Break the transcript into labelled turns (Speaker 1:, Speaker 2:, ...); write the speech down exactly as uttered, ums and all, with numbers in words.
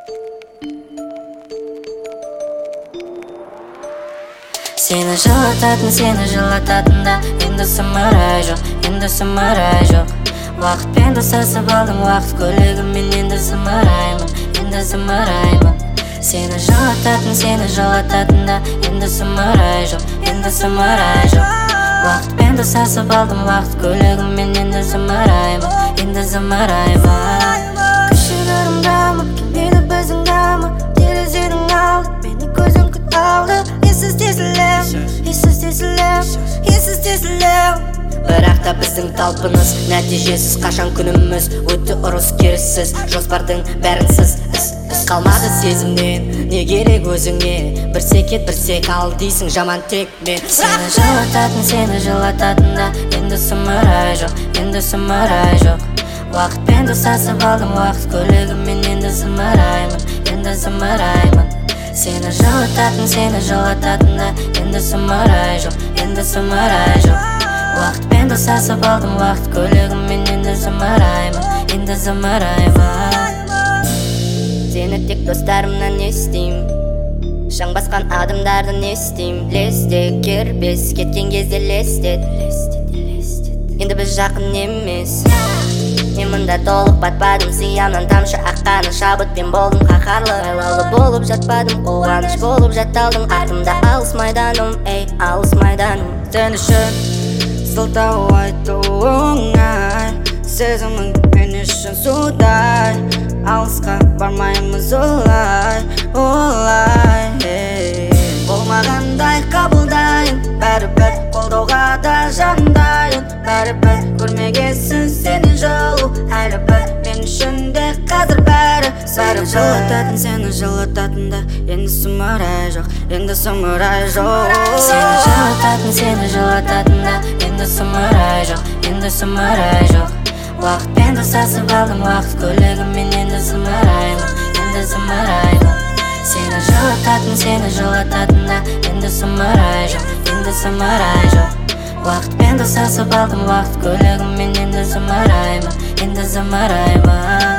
Speaker 1: Seni жылататын, seni жылататын да енді сымырай жоқ, енді сымырай жоқ. Уақытпен достасып алдым, уақыт көлігіммен енді зымыраймын, енді зымыраймын. Сені жылататын, seni жылататын да енді сымырай жоқ, енді сымырай жоқ. Уақытпен достасып алдым, уақыт көлігіммен енді зымыраймын, енді зымыраймын. Күшігірім дамы, келмейді біздің дамы. Терезенің алды, мені көзің күт алды. Ессіз тесілем, ессіз тесілем, ессіз тесілем. Бірақ та біздің талпыныс нәтижесіз, қашан күніміз өтті ұрыс керіссіз. Жоспардың бәрінсіз, іс, іс қалмады сезімнен. Не керек өзіңе, бірсе кет, бірсе қал дейсің, жаман тек мен. Сені жылататын, seni жылататын да енді сымырай жоқ, енді сымырай жоқ. Уақытпен достасып алдым, уақыт көлігіммен енді зымыраймын, енді зымыраймын. Сені жылататын, seni жылататын да енді сымырай жоқ, енді сымырай жоқ. Уақытпен достасып алдым, уақыт көлігіммен енді зымыраймын, енді зымыраймын. Сені тек достарымнан естейм, шаң басқан адамдарды не істейм. Лесте кербес, кеткен кезде лестет, енді біз жақын емес. Мен мұнда толық батпадым, сиямнан тамшы аққаны. Шабытпен болдым қаһарлы, айлалы болып жатпадым. Қуаныш болып жатталдым, артымда алыс майданым, ей, алыс майданым. Сен үшін сылтау айту оңай, сезімің мен үшін судай. Алысқа бармаймыз олай, олай, ей. Болмағандай қабылдайын, бәрібір қолдауға да жандайын. Бәрібір көрмегесін сені жылу, әлі бір мен үшін де қазір бәрі. Сені жылататын, seni жылататын да енді сымырай жоқ, енді сымырай жоқ. Сені жылататын, seni жылататын да енді сымырай жоқ, енді сымырай жоқ. Уақытпен достасып алдым, уақыт көлігіммен енді зымыраймын, енді зымыраймын. Сені жылататын, seni жылататын да енді сымырай жоқ, енді сымырай жоқ. Уақытпен достасып алдым, уақыт көлігіммен енді зымыраймын, енді зымыраймын.